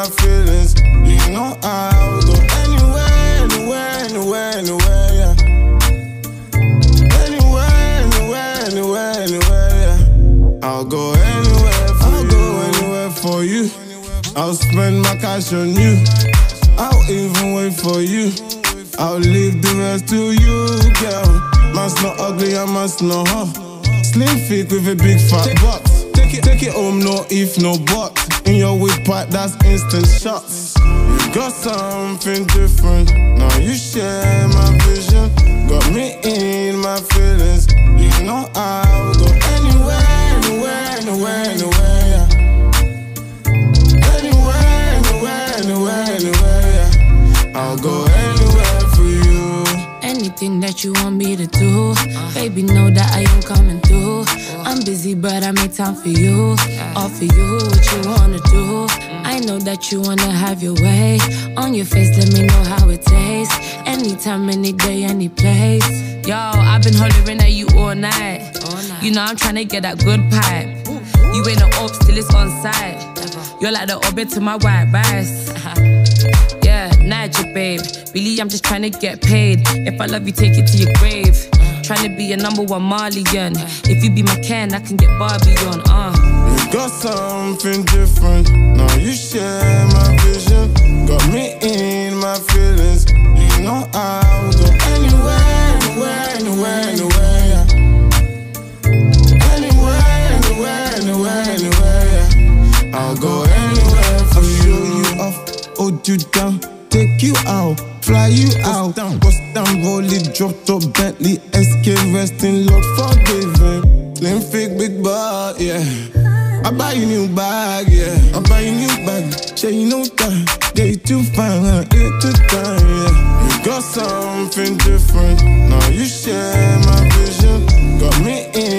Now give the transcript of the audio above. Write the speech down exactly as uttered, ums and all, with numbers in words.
my feelings. You know I'll go anywhere, anywhere, anywhere, anywhere, yeah. Anywhere, anywhere, anywhere, anywhere, yeah. I'll go anywhere for I'll you. go anywhere for you. I'll spend my cash on you. I'll even wait for you. I'll leave the rest to you, girl. Man's not ugly, I must know her. Slim fit with a big fat butt. Take it, take it home, no if, no but. In your whip pipe, that's instant shots. You got something different. Now you share my vision. Got me in my feelings. You know I'll go anywhere, anywhere, anywhere, anywhere, yeah. Anywhere, anywhere, anywhere, anywhere, yeah. I'll go anywhere for you. Anything that you want me to do, baby, know that I am coming through. I'm busy, but I make time for you. All for you, what you wanna do. I know that you wanna have your way. On your face, let me know how it tastes. Anytime, any day, any place. Yo, I've been hollering at you all night. You know I'm tryna get that good pipe. You ain't an op, still it's on site. You're like the orbit to my white rice. Yeah, Niger, babe. Really, I'm just tryna get paid. If I love you, take it to your grave. Tryna be a number one Malian. If you be my Ken, I can get Barbie on. Uh. You got something different. Now you share my vision. Got me in my feelings. You know I'll go anywhere, anywhere, anywhere, anywhere, yeah. Anywhere, anywhere, anywhere, anywhere, yeah. I'll go anywhere for you. I'll show you off, hold you down, take you out, fly you out, down, bust down, roll it, drop top Bentley, S K resting, Lord forgiving. Slim fit, big butt, yeah. I buy you new bag, yeah. I buy you new bag, share you no time. Get you too fine, huh? Get too time, yeah. You got something different. Now you share my vision. Got me in